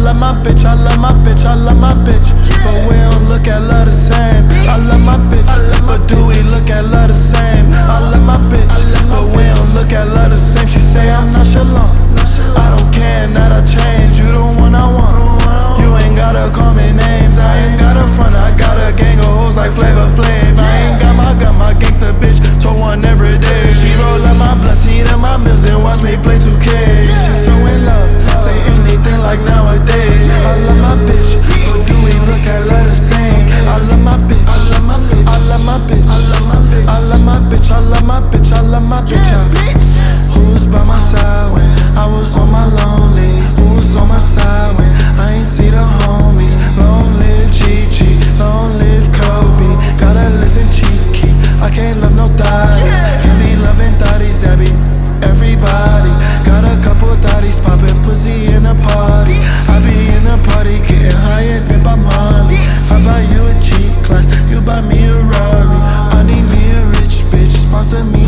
love my bitch, I love my bitch, I love my bitch. But we don't look at love the same. I love my bitch, but do we look at love the same? I love my bitch, but we don't look at love the same. She say I'm nonchalant, I don't care, not I change. You the one I want. You ain't gotta call me names, I ain't got a front. I got a gang of hoes like Flavor Flav. I ain't got my gangsta bitch, told one every day. She roll up my blunt, see them my meals and watch me play 2K. She so in love, say anything like nowadays. I love my bitch, but do we look at love the same? I love my bitch, I love my bitch, I love my bitch, I love my bitch, I love my bitch, I love my bitch, I love my bitch. Who's by my side when I was on my lonely? Who's on my side when I ain't see the homies? Long live Gigi, long live Kobe. Gotta listen Chief Keef, I can't love no thotties. Give me loving thotties, that be everybody. Got a couple thotties popping pussy in a party. I be in a party getting high and hit by Molly. I buy you a G-Class, you buy me a Rari. I need me a rich bitch, sponsor me.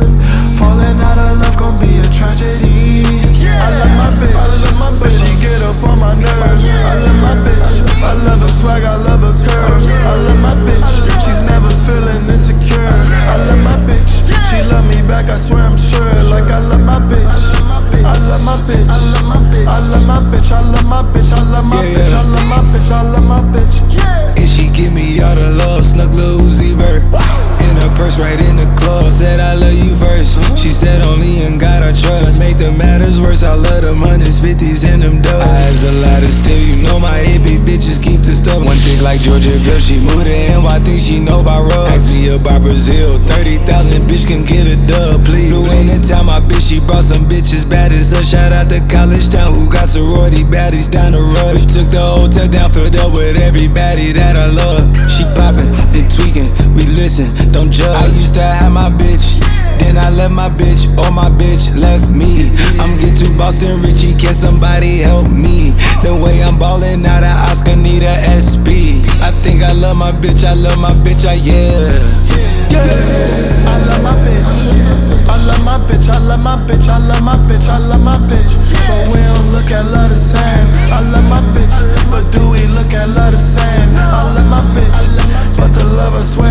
Falling out of love gon' be a tragedy. I love my bitch, but she get up on my nerves. I love my bitch, I love her swag, I love her curves. I love my bitch, she's never feeling insecure. I love my bitch, she love me back, I swear I'm sure. Like I love my bitch, I love my bitch, I love my bitch, I love my bitch, I love my bitch, I love my bitch, I love my bitch, I love my bitch. And she give me all the love, snuck Lil Uzi Vert in her purse right in the club. Said I love you first. She said only in God I trust. To make the matters worse, I love them hundreds, 50s, and them dubs. Eyes a lot of still, you know my AP bitches keep the stuff. One thing like Georgiaville, she moved to NY, think she know about rugs. Ask me about Brazil, 30,000 bitch can get a dub, please. Flew in the town, my bitch, she brought some bitches bad as her. Shout out to College Town, who got sorority baddies down the road. We took the hotel down, filled up with everybody that I love. She poppin' and tweaking, we listen, don't judge. I used to have my bitch, then I left my bitch, or my bitch left me. I'm get to Boston Richie, can somebody help me? The way I'm ballin' out of Oscar, need a SP. I think I love my bitch, I love my bitch, yeah. I love my bitch, I love my bitch, I love my bitch, I love my bitch, I love my bitch. But we don't look at love the same. I love my bitch, but do we look at love the same? I love my bitch, but the love I swear